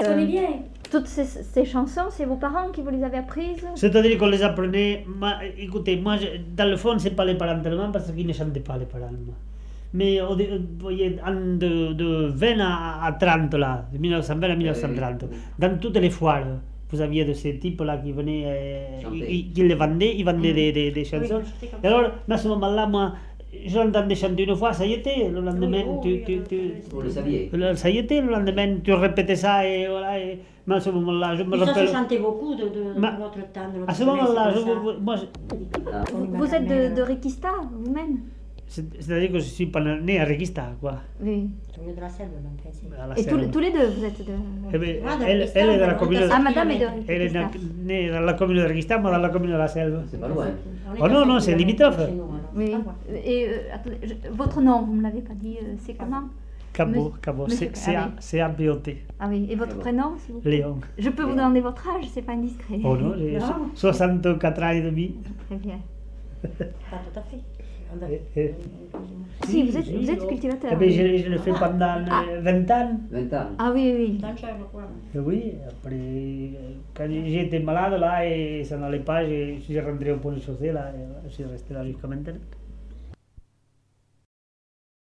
toutes ces chansons, c'est vos parents qui vous les avez apprises? C'est-à-dire qu'on les apprenait. Écoutez, moi, dans le fond, c'est pas les parents tellement parce qu'ils ne chantaient pas les parents. Mais vous voyez, de 20 à 30, là, de 1920 à 1930, dans toutes les foires, vous aviez de ces types-là qui venaient, qui les vendaient, ils vendaient des chansons. Et alors, à ce moment-là, moi, je l'entendais chanter une fois, ça y était, le lendemain, Vous le saviez. Ça y était, le lendemain, tu répétais ça et voilà. Mais à ce moment-là, je me rappelle. Ça se chantait beaucoup de votre temps. À ce moment-là, moi. Vous êtes de Requista, vous-même? C'est-à-dire que je suis pas né à Requista, quoi. Oui. De la Selve, donc. Et tous les deux, vous êtes de... Elle est de la commune de... Ah, madame est de Elle est née dans la commune de Requista, moi dans la commune de la Selve. C'est pas loin. Oh non, c'est limitrophe. Oui. Et attendez, votre nom, vous ne me l'avez pas dit, c'est comment? Cabo, c'est A-B-O-T. Ah oui, et votre prénom, s'il vous plaît? Léon. Je peux vous demander votre âge, c'est pas indiscret. Oh non, j'ai 64 ans et demi. Très bien. Pas tout à fait. Si, vous êtes cultivateur. Eh bien, je le fais pendant 20 ans. 20 ans. Ah oui, oui. Oui, après, quand j'étais malade là et ça n'allait pas, je suis rentré au Pont de Chaussée là, et je suis resté là jusqu'à maintenant.